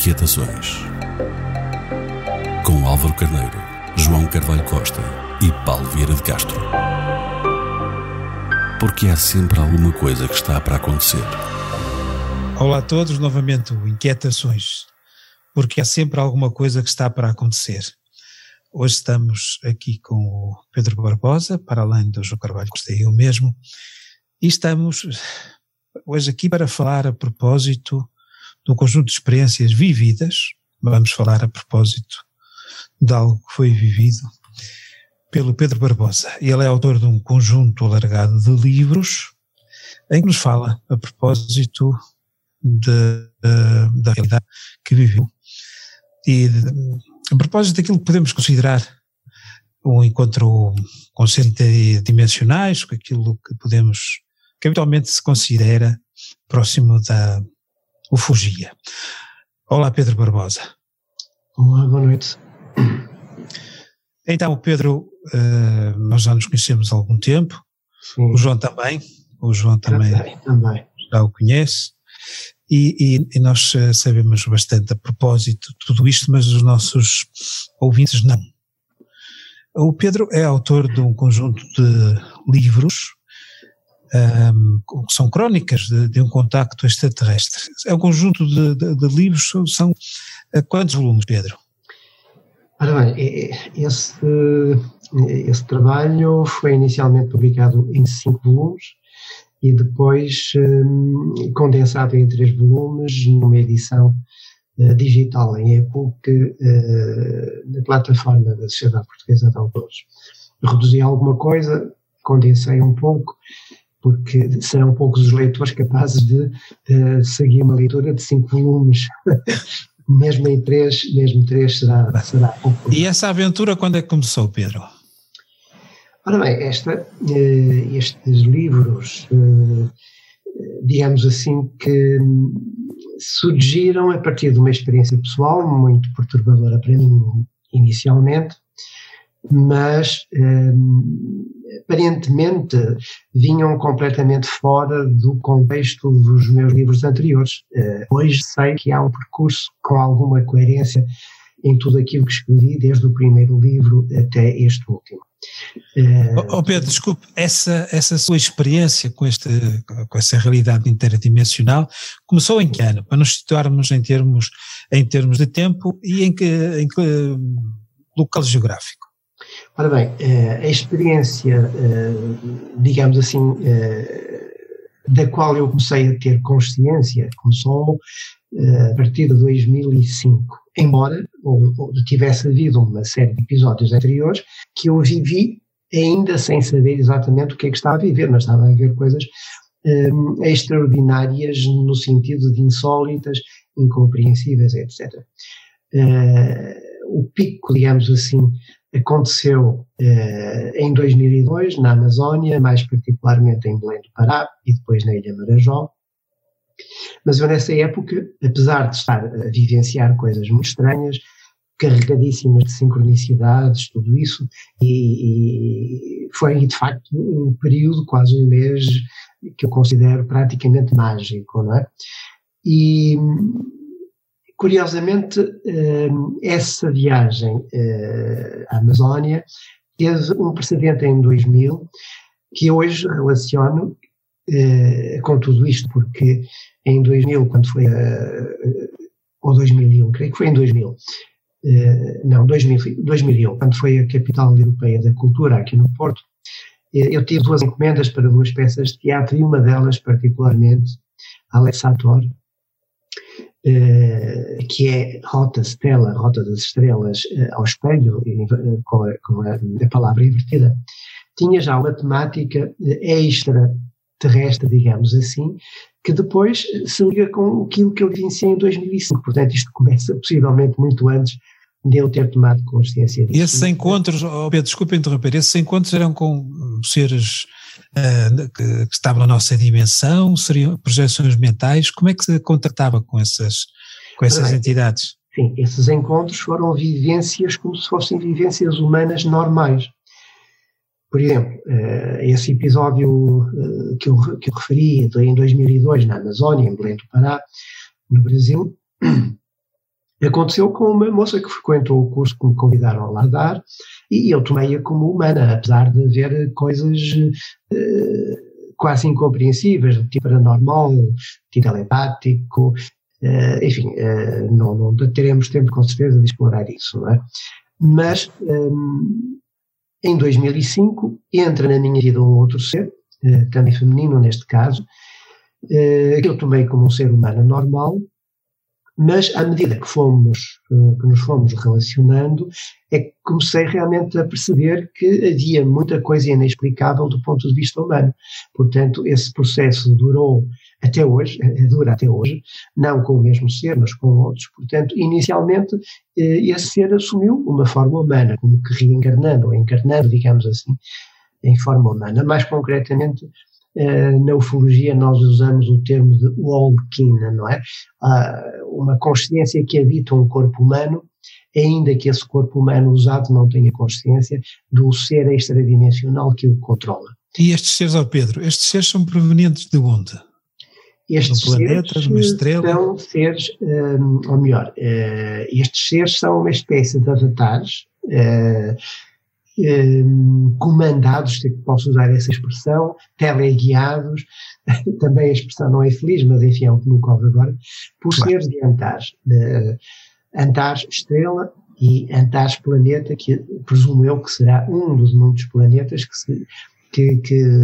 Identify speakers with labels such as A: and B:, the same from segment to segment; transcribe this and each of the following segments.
A: Inquietações. Com Álvaro Carneiro, João Carvalho Costa e Paulo Vieira de Castro. Porque há sempre alguma coisa que está para acontecer.
B: Olá a todos, novamente o Inquietações. Porque há sempre alguma coisa que está para acontecer. Hoje estamos aqui com o Pedro Barbosa, para além do João Carvalho Costa e eu mesmo, e estamos hoje aqui para falar a propósito do conjunto de experiências vividas. Vamos falar a propósito de algo que foi vivido pelo Pedro Barbosa. Ele é autor de um conjunto alargado de livros em que nos fala a propósito da realidade que viveu e a propósito daquilo que podemos considerar um encontro com centros dimensionais, com aquilo que habitualmente se considera próximo da ufologia. Olá, Pedro Barbosa.
C: Olá, boa noite.
B: Então, Pedro, nós já nos conhecemos há algum tempo. Sim. O João também já o conhece. E nós sabemos bastante a propósito de tudo isto, mas os nossos ouvintes não. O Pedro é autor de um conjunto de livros que são crónicas de um contacto extraterrestre. É um conjunto de livros, são quantos volumes, Pedro?
C: Ora bem, esse trabalho foi inicialmente publicado em 5 volumes e depois condensado em 3 volumes numa edição digital em e-book na plataforma da Sociedade Portuguesa de Autores. Reduzi alguma coisa, condensei um pouco, porque serão poucos os leitores capazes de seguir uma leitura de 5 volumes. Mesmo 3 será pouco.
B: E essa aventura quando é que começou, Pedro?
C: Ora bem, estes livros, digamos assim, que surgiram a partir de uma experiência pessoal muito perturbadora para mim inicialmente, mas aparentemente vinham completamente fora do contexto dos meus livros anteriores. Hoje sei que há um percurso com alguma coerência em tudo aquilo que escrevi, desde o primeiro livro até este último.
B: Pedro, desculpe, essa sua experiência com essa realidade interdimensional começou em que ano? Para nos situarmos em termos de tempo e em que local geográfico?
C: Ora bem, a experiência, digamos assim, da qual eu comecei a ter consciência, começou a partir de 2005, embora tivesse havido uma série de episódios anteriores que eu vivi ainda sem saber exatamente o que é que estava a viver, mas estava a ver coisas extraordinárias no sentido de insólitas, incompreensíveis, etc. O pico, digamos assim, aconteceu em 2002 na Amazónia, mais particularmente em Belém do Pará e depois na Ilha Marajó. Mas eu nessa época, apesar de estar a vivenciar coisas muito estranhas, carregadíssimas de sincronicidades, tudo isso, e foi de facto um período, quase um mês, que eu considero praticamente mágico, não é? E curiosamente, essa viagem à Amazónia teve um precedente em 2000, que eu hoje relaciono com tudo isto, porque em 2000, quando foi, ou 2001, creio que foi em 2000, 2001, quando foi a capital europeia da cultura aqui no Porto, eu tive 2 encomendas para 2 peças de teatro e uma delas particularmente, Alex Sator, que é Rota das Estrelas ao Espelho, com a palavra invertida, tinha já uma temática extraterrestre, digamos assim, que depois se liga com aquilo que eu vivenciei em 2005. Portanto, isto começa possivelmente muito antes de eu ter tomado consciência disso.
B: E esses encontros, Pedro, desculpa interromper, esses encontros eram com seres que estavam na nossa dimensão, seriam projeções mentais? Como é que se contactava com essas entidades?
C: Sim, esses encontros foram vivências como se fossem vivências humanas normais. Por exemplo, esse episódio que eu referi em 2002 na Amazónia, em Belém do Pará, no Brasil, Aconteceu com uma moça que frequentou o curso que me convidaram a lá dar, e eu tomei-a como humana, apesar de haver coisas quase incompreensíveis, do tipo paranormal, tipo telepático, enfim, não teremos tempo com certeza de explorar isso, não é? Mas em 2005 entra na minha vida um outro ser, também feminino neste caso, que eu tomei como um ser humano normal, mas à medida que nos fomos relacionando, é que comecei realmente a perceber que havia muita coisa inexplicável do ponto de vista humano. Portanto, esse processo dura até hoje, não com o mesmo ser, mas com outros. Portanto, inicialmente, esse ser assumiu uma forma humana, como que reencarnando, ou encarnando, digamos assim, em forma humana. Mais concretamente, na ufologia nós usamos o termo de Walking, não é? Uma consciência que habita um corpo humano, ainda que esse corpo humano usado não tenha consciência do ser extradimensional que o controla.
B: E estes seres, Pedro, estes seres são provenientes de onde?
C: Estes
B: planetas,
C: seres
B: uma estrela?
C: São seres, ou melhor, estes seres são uma espécie de avatares, comandados, se posso usar essa expressão, teleguiados, também a expressão não é feliz, mas enfim é o que me ocorre agora, por seres de Antares, Antares estrela e Antares planeta, que presumo eu que será um dos muitos planetas que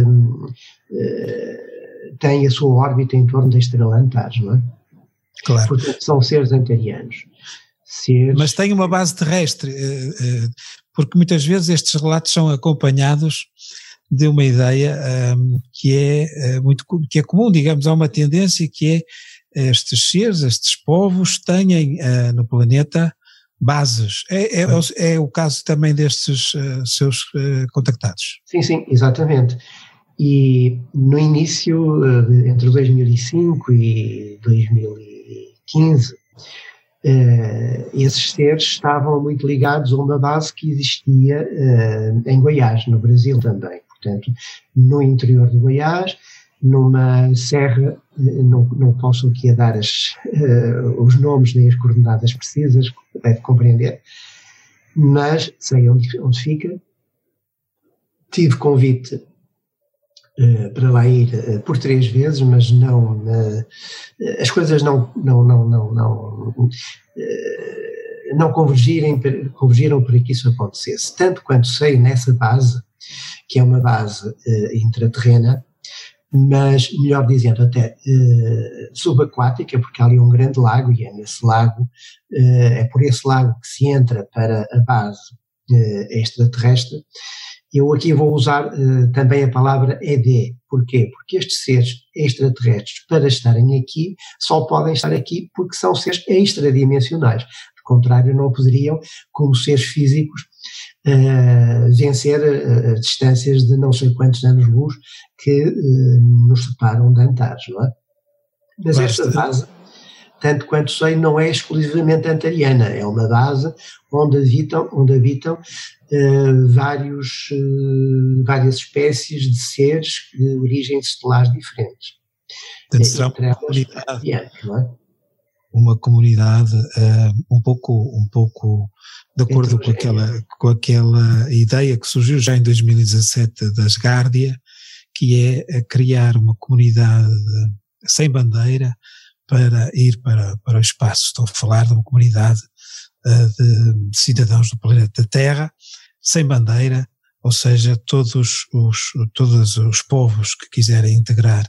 C: tem a sua órbita em torno da estrela Antares, não é?
B: Claro.
C: Portanto, são seres antarianos.
B: Mas tem uma base terrestre, porque muitas vezes estes relatos são acompanhados de uma ideia que é comum, digamos, há uma tendência que é estes seres, estes povos têm no planeta bases. É o caso também destes seus contactados.
C: Sim, exatamente. E no início, entre 2005 e 2015, esses seres estavam muito ligados a uma base que existia em Goiás, no Brasil também. Portanto, no interior de Goiás, numa serra, não posso aqui dar os nomes nem as coordenadas precisas, deve compreender, mas sei onde fica. Tive convite para lá ir por 3 vezes, mas não, as coisas não convergiram para que isso acontecesse. Tanto quanto sei, nessa base, que é uma base intraterrena, mas, melhor dizendo, até subaquática, porque há ali um grande lago, e é nesse lago, é por esse lago que se entra para a base extraterrestre. Eu aqui vou usar também a palavra ED. Porquê? Porque estes seres extraterrestres, para estarem aqui, só podem estar aqui porque são seres extradimensionais. De contrário, não poderiam, como seres físicos, vencer as distâncias de não sei quantos anos-luz que nos separam de Antares, não é? Mas esta base, tanto quanto sei, não é exclusivamente antariana, é uma base onde habitam várias espécies de seres de origens estelares diferentes.
B: Portanto, será uma comunidade um pouco de acordo com aquela ideia que surgiu já em 2017 da Asgárdia, que é criar uma comunidade sem bandeira para ir para o espaço. Estou a falar de uma comunidade de cidadãos do planeta Terra, sem bandeira, ou seja, todos os povos que quiserem integrar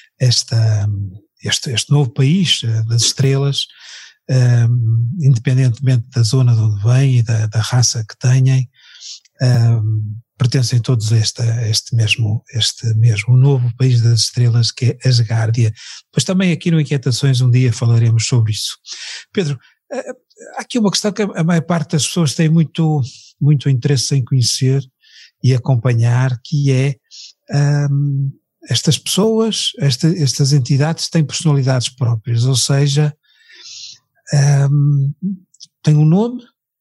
B: este novo país das estrelas, independentemente da zona de onde vêm e da raça que tenham, pertencem todos a este mesmo novo país das estrelas, que é Asgárdia. Depois também aqui no Inquietações um dia falaremos sobre isso. Pedro, há aqui uma questão que a maior parte das pessoas tem muito interesse em conhecer e acompanhar, que é estas pessoas, estas entidades têm personalidades próprias, ou seja, têm um nome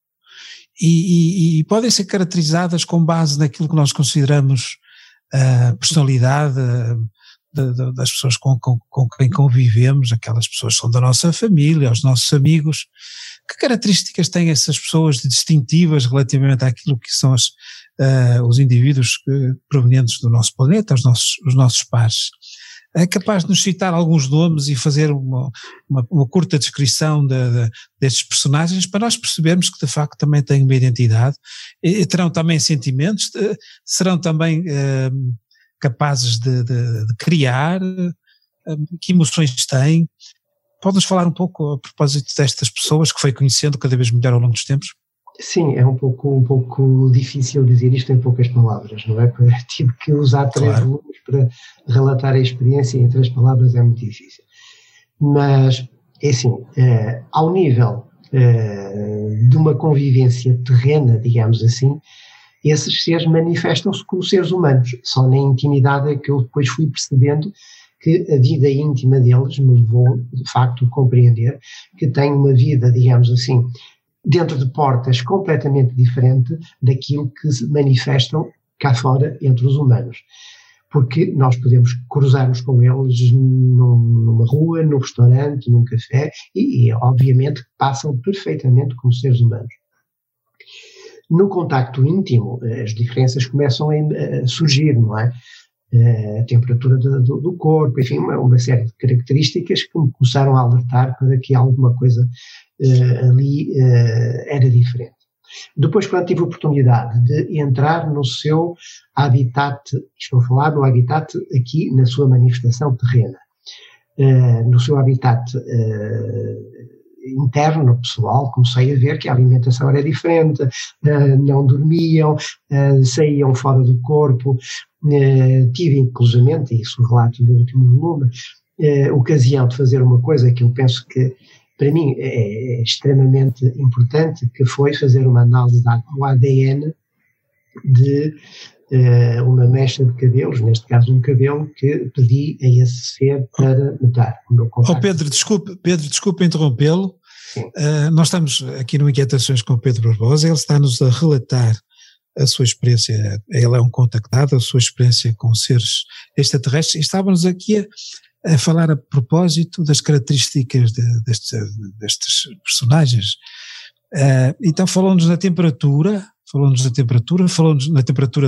B: e podem ser caracterizadas com base naquilo que nós consideramos personalidade das pessoas com quem convivemos, aquelas pessoas que são da nossa família, os nossos amigos, Que características têm essas pessoas distintivas relativamente àquilo que são os indivíduos provenientes do nosso planeta, os nossos pares? É capaz de nos citar alguns nomes e fazer uma curta descrição destes personagens para nós percebermos que de facto também têm uma identidade e terão também sentimentos, serão também capazes de criar, que emoções têm? Pode-nos falar um pouco a propósito destas pessoas que foi conhecendo cada vez melhor ao longo dos tempos?
C: Sim, é um pouco difícil dizer isto em poucas palavras, não é? Tive que usar 3 volumes para relatar a experiência e em 3 palavras é muito difícil. Mas, é assim, ao nível de uma convivência terrena, digamos assim, esses seres manifestam-se como seres humanos. Só na intimidade é que eu depois fui percebendo que a vida íntima deles me levou, de facto, a compreender que têm uma vida, digamos assim, dentro de portas completamente diferente daquilo que se manifestam cá fora entre os humanos. Porque nós podemos cruzar-nos com eles numa rua, num restaurante, num café e obviamente passam perfeitamente como seres humanos. No contacto íntimo, as diferenças começam a surgir, não é? A temperatura do corpo, enfim, uma série de características que me começaram a alertar para que alguma coisa ali era diferente. Depois, quando tive a oportunidade de entrar no seu habitat, estou a falar no habitat aqui na sua manifestação terrena, no seu habitat interno, pessoal, comecei a ver que a alimentação era diferente, não dormiam, saíam fora do corpo, tive inclusivamente, isso relato no último volume, ocasião de fazer uma coisa que eu penso que para mim é extremamente importante, que foi fazer uma análise do ADN de uma mecha de cabelos, neste caso um cabelo, que pedi a esse ser para me dar o meu contacto.
B: Pedro, desculpe interrompê-lo. Nós estamos aqui no Inquietações com o Pedro Barbosa, ele está-nos a relatar a sua experiência, ele é um contactado, a sua experiência com seres extraterrestres, e estávamos aqui a falar a propósito das características destes personagens. Então falou-nos na temperatura, falou-nos na temperatura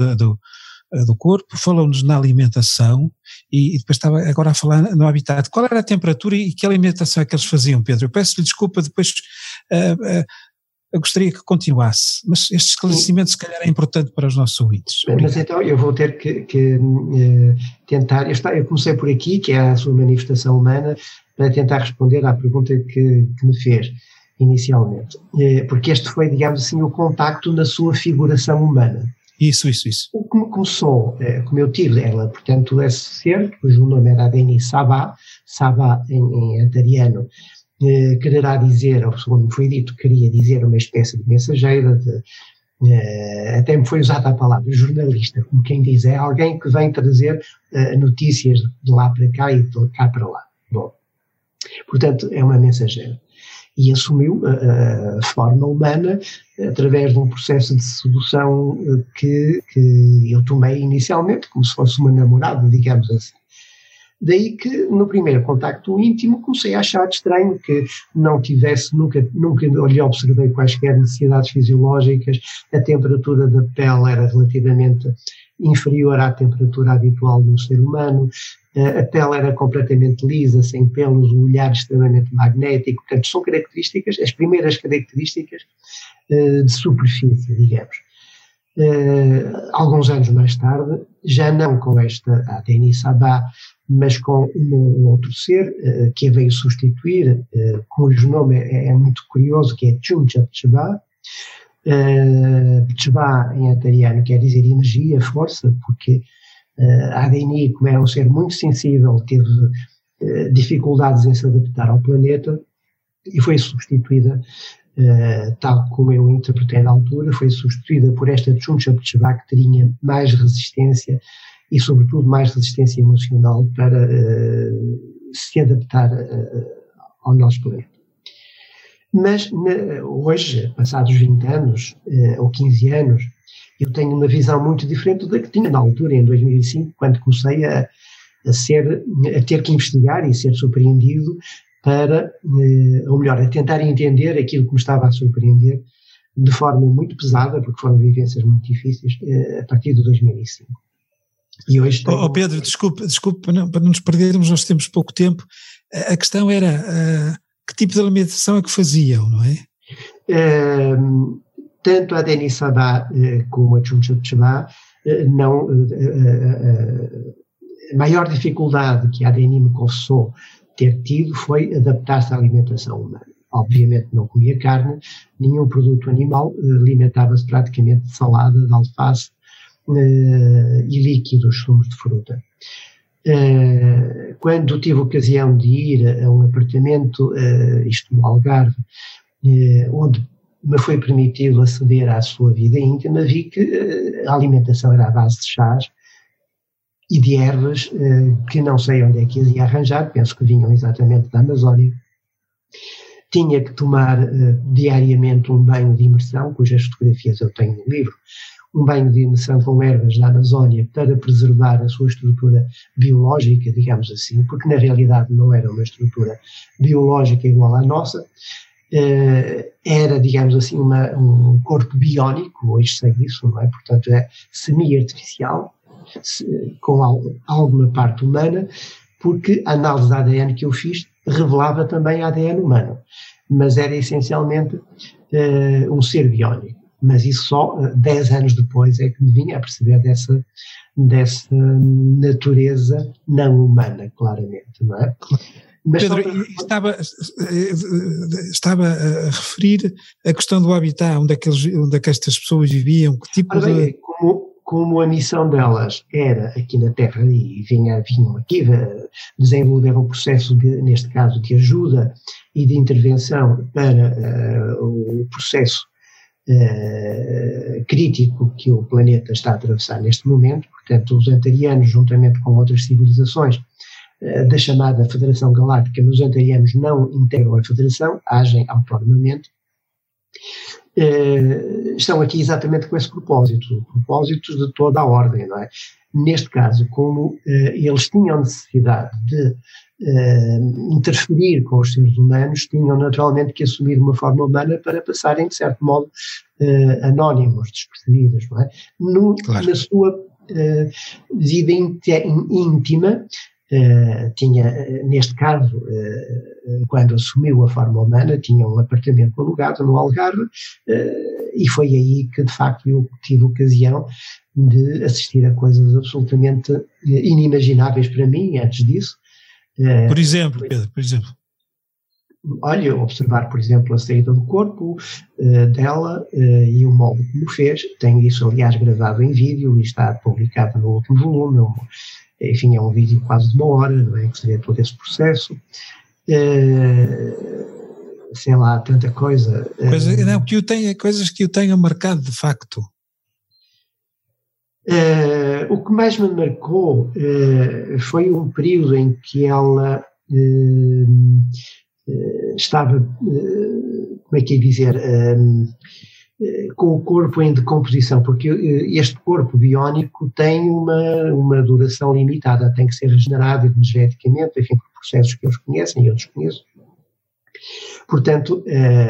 B: do corpo, falou-nos na alimentação e depois estava agora a falar no habitat. Qual era a temperatura e que alimentação é que eles faziam, Pedro? Eu peço-lhe desculpa, depois eu gostaria que continuasse, mas este esclarecimento se calhar é importante para os nossos ouvintes.
C: Mas então eu vou ter que tentar, eu comecei por aqui, que é a sua manifestação humana, para tentar responder à pergunta que me fez inicialmente, porque este foi, digamos assim, o contacto na sua figuração humana.
B: Isso.
C: O que me começou, como eu tive ela, portanto, esse ser, cujo nome era Adeni Sabah em antariano, quererá dizer, ou segundo me foi dito, queria dizer uma espécie de mensageira, até me foi usada a palavra jornalista, como quem diz, é alguém que vem trazer notícias de lá para cá e de cá para lá. Bom, portanto, é uma mensageira. E assumiu a forma humana através de um processo de sedução que eu tomei inicialmente, como se fosse uma namorada, digamos assim. Daí que no primeiro contacto íntimo comecei a achar estranho que não tivesse, nunca lhe observei quaisquer necessidades fisiológicas, a temperatura da pele era relativamente inferior à temperatura habitual de um ser humano, a pele era completamente lisa, sem pelos, o olhar extremamente magnético, portanto são características, as primeiras características de superfície, digamos. Alguns anos mais tarde, já não com esta Adeni Sabah, mas com um outro ser que a veio substituir, cujo nome é muito curioso, que é Chuncha Pcheba. Pcheba em antariano quer dizer energia, força, porque a Adeni, como era um ser muito sensível, teve dificuldades em se adaptar ao planeta e foi substituída, tal como eu interpretei na altura, foi substituída por esta Chuncha Pcheba, que teria mais resistência e, sobretudo, mais resistência emocional para se adaptar ao nosso planeta. Mas hoje, passados 20 anos ou 15 anos, eu tenho uma visão muito diferente da que tinha na altura, em 2005, quando comecei a ter que investigar e ser surpreendido para, ou melhor, a tentar entender aquilo que me estava a surpreender de forma muito pesada, porque foram vivências muito difíceis, a partir de 2005. E hoje tenho...
B: Pedro, desculpe para não nos perdermos, nós temos pouco tempo. A questão era que tipo de alimentação é que faziam, não é?
C: Tanto a Denis Sabah como a Chuncha Chaba, a maior dificuldade que a Denis me confessou ter tido foi adaptar-se à alimentação humana. Obviamente não comia carne, nenhum produto animal, alimentava-se praticamente de salada, de alface e líquidos, sumos de fruta. Quando tive ocasião de ir a um apartamento, isto no Algarve, onde me foi permitido aceder à sua vida íntima, vi que a alimentação era à base de chás e de ervas que não sei onde é que as ia arranjar, penso que vinham exatamente da Amazónia. Tinha que tomar diariamente um banho de imersão, cujas fotografias eu tenho no livro, um banho de imersão com ervas da Amazónia para preservar a sua estrutura biológica, digamos assim, porque na realidade não era uma estrutura biológica igual à nossa, era, digamos assim, um corpo biónico, hoje sei disso, não é? Portanto é semi-artificial, com alguma parte humana, porque a análise de ADN que eu fiz revelava também ADN humano, mas era essencialmente um ser biónico. Mas isso só 10 anos depois é que me vinha a perceber dessa natureza não humana, claramente, não é? Mas
B: Pedro, estava a referir a questão do habitat, onde é que estas pessoas viviam, que tipo de...
C: Como a missão delas era aqui na Terra e vinham aqui desenvolver um processo, neste caso, de ajuda e de intervenção para o processo crítico que o planeta está a atravessar neste momento, portanto os antarianos, juntamente com outras civilizações da chamada Federação Galáctica, mas os antarianos não integram a Federação, agem autonomamente, estão aqui exatamente com esse propósito, propósitos de toda a ordem, não é? Neste caso, como eles tinham necessidade de interferir com os seres humanos, tinham naturalmente que assumir uma forma humana para passarem, de certo modo, anónimos, despercebidos, não é? Claro. Na sua vida íntima, tinha, neste caso, quando assumiu a forma humana, tinha um apartamento alugado no Algarve, e foi aí que, de facto, eu tive ocasião de assistir a coisas absolutamente inimagináveis para mim antes disso.
B: Por exemplo, Pedro, por exemplo?
C: Olha, observar, por exemplo, a saída do corpo dela e o modo como fez. Tenho isso, aliás, gravado em vídeo e está publicado no último volume. Enfim, é um vídeo quase de 1 hora, não é? Que se vê todo esse processo. Sei lá, tanta coisa. Coisas
B: que o tenham marcado de facto.
C: O que mais me marcou foi um período em que ela estava, como é que é dizer, com o corpo em decomposição, porque este corpo biónico tem uma duração limitada, tem que ser regenerado energeticamente, enfim, por processos que eles conhecem e eu desconheço. Portanto,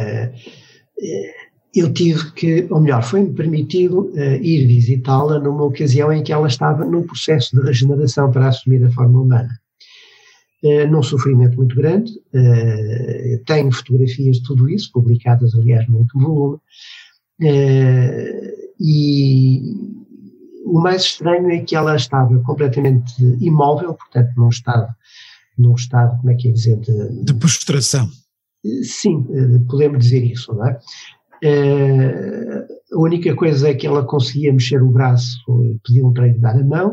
C: eu tive que, ou melhor, foi-me permitido ir visitá-la numa ocasião em que ela estava num processo de regeneração para assumir a forma humana. Num sofrimento muito grande, tenho fotografias de tudo isso, publicadas, aliás, no último volume, e o mais estranho é que ela estava completamente imóvel, portanto num estado, como é que é dizer,
B: de prostração.
C: Sim, podemos dizer isso, não é? A única coisa é que ela conseguia mexer o braço, pediam para lhe dar a mão.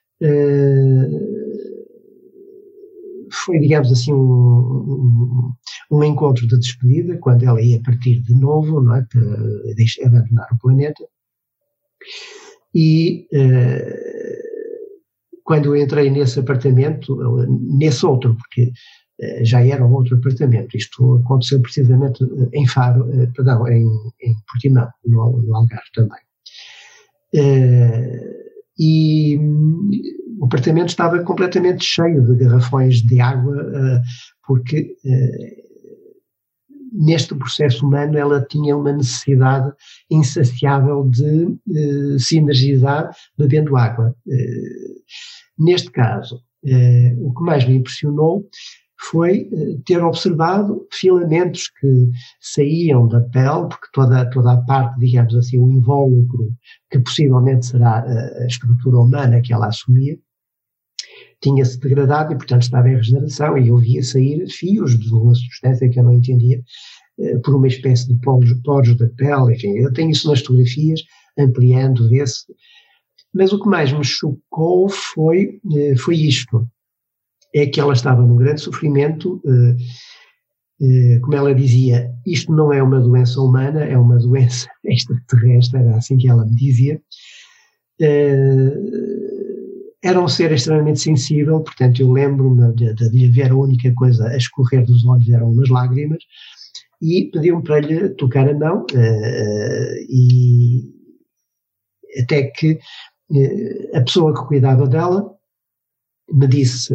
C: Foi, digamos assim, um encontro de despedida, quando ela ia partir de novo, não é, para abandonar o planeta. E quando eu entrei nesse apartamento, nesse outro, porque já era um outro apartamento, isto aconteceu precisamente em Faro, em Portimão, no Algarve também. E o apartamento estava completamente cheio de garrafões de água porque neste processo humano ela tinha uma necessidade insaciável de sinergizar bebendo água. Neste caso, o que mais me impressionou foi ter observado filamentos que saíam da pele, porque toda a parte, digamos assim, o invólucro, que possivelmente será a estrutura humana que ela assumia, tinha-se degradado e, portanto, estava em regeneração, e eu via sair fios de uma substância que eu não entendia, por uma espécie de poros da pele, enfim, eu tenho isso nas fotografias, ampliando, vê-se. Mas o que mais me chocou foi isto, é que ela estava num grande sofrimento, como ela dizia, isto não é uma doença humana, é uma doença extraterrestre, era assim que ela me dizia. Era um ser extremamente sensível, portanto eu lembro-me de ver a única coisa a escorrer dos olhos eram umas lágrimas, e pediu-me para lhe tocar a mão, e até que a pessoa que cuidava dela me disse,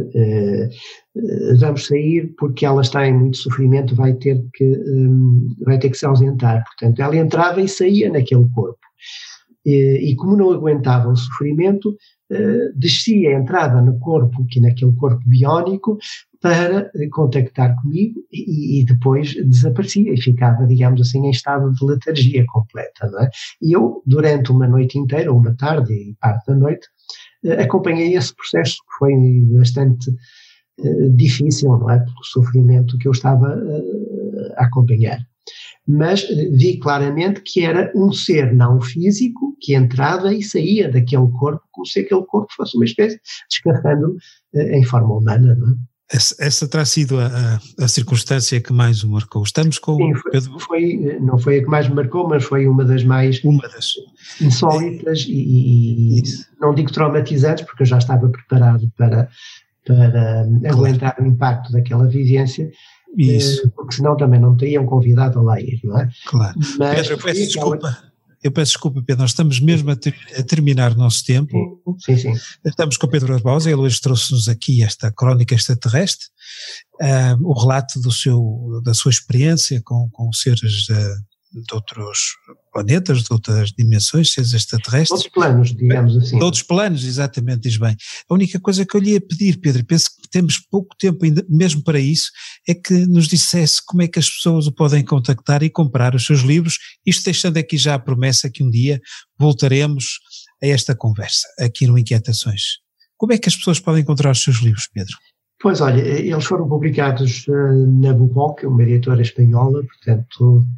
C: vamos sair porque ela está em muito sofrimento, vai ter que se ausentar. Portanto, ela entrava e saía naquele corpo. E como não aguentava o sofrimento, descia, entrava no corpo, naquele corpo biónico, para contactar comigo e depois desaparecia e ficava, digamos assim, em estado de letargia completa, não é? E eu, durante uma noite inteira, uma tarde e parte da noite, acompanhei esse processo que foi bastante difícil, não é? Pelo sofrimento que eu estava a acompanhar. Mas vi claramente que era um ser não físico que entrava e saía daquele corpo, como se aquele corpo fosse uma espécie de escafandro em forma humana, não é?
B: Essa terá sido a circunstância que mais o marcou. Estamos com
C: Sim,
B: Pedro.
C: Não foi a que mais me marcou, mas foi uma das mais insólitas e não digo traumatizantes, porque eu já estava preparado para aguentar o impacto daquela vivência. Isso. Porque senão também não me teriam convidado a lá ir, não é?
B: Claro. Mas Pedro, eu peço desculpa, Pedro, nós estamos mesmo a terminar o nosso tempo.
C: Sim.
B: Estamos com o Pedro Barbosa, ele hoje trouxe-nos aqui esta crónica extraterrestre, o relato da sua experiência com seres de outros planetas, de outras dimensões, seres extraterrestres.
C: Outros planos, digamos assim.
B: De outros planos, exatamente, diz bem. A única coisa que eu lhe ia pedir, Pedro, penso que temos pouco tempo ainda mesmo para isso, é que nos dissesse como é que as pessoas o podem contactar e comprar os seus livros, isto deixando aqui já a promessa que um dia voltaremos a esta conversa, aqui no Inquietações. Como é que as pessoas podem encontrar os seus livros, Pedro?
C: Pois olha, eles foram publicados na Buboc, uma editora espanhola, portanto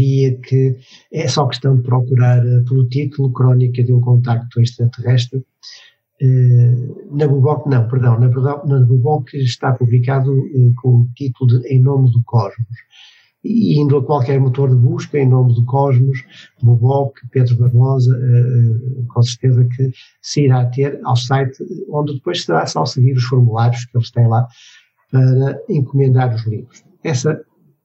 C: é só questão de procurar pelo título Crónica de um Contacto Extraterrestre. Na Buboc não, perdão, na Buboc está publicado com o título de Em Nome do Cosmos, e indo a qualquer motor de busca, Em Nome do Cosmos, Buboc, Pedro Barbosa, com certeza que se irá ter ao site, onde depois será só seguir os formulários que eles têm lá para encomendar os livros. Essas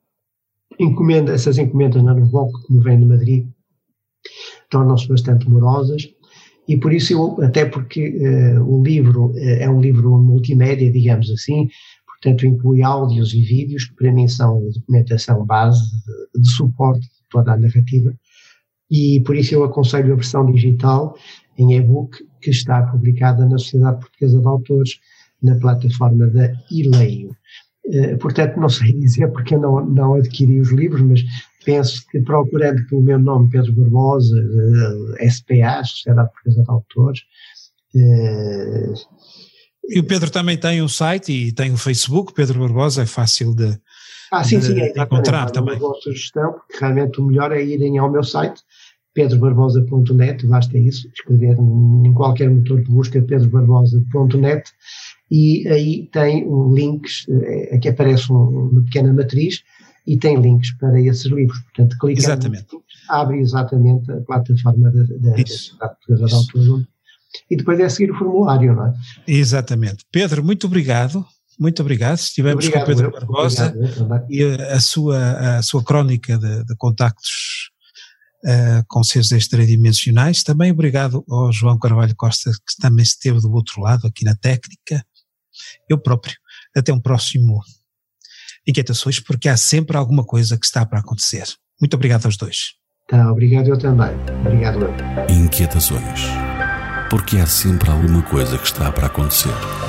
C: encomendas na Buboc, como vem de Madrid, tornam-se bastante morosas, e por isso até porque o livro é um livro multimédia, digamos assim, portanto inclui áudios e vídeos que para mim são a documentação base de suporte de toda a narrativa, e por isso eu aconselho a versão digital em e-book que está publicada na Sociedade Portuguesa de Autores, na plataforma da Ileio. Portanto, não sei dizer porque eu não adquiri os livros, mas penso que procurando pelo meu nome, Pedro Barbosa, SPA, Sociedade Portuguesa de Autores.
B: E o Pedro também tem um site e tem um Facebook, Pedro Barbosa, é fácil de encontrar também.
C: É uma boa sugestão, porque realmente o melhor é irem ao meu site, pedrobarbosa.net, basta isso, escrever em qualquer motor de busca pedrobarbosa.net, e aí tem links, aqui aparece uma pequena matriz e tem links para esses livros, portanto clicando nos links, abre exatamente a plataforma da Sociedade Portuguesa de Autores, e depois é seguir o formulário, não é?
B: Exatamente. Pedro, muito obrigado. Estivemos com o Pedro Barbosa e a sua crónica de contactos com seres extradimensionais. Também obrigado ao João Carvalho Costa, que também esteve do outro lado, aqui na técnica. Eu próprio. Até um próximo Inquietações, porque há sempre alguma coisa que está para acontecer. Muito obrigado aos dois.
C: Tá, obrigado eu também. Obrigado eu.
A: Inquietações, porque há sempre alguma coisa que está para acontecer.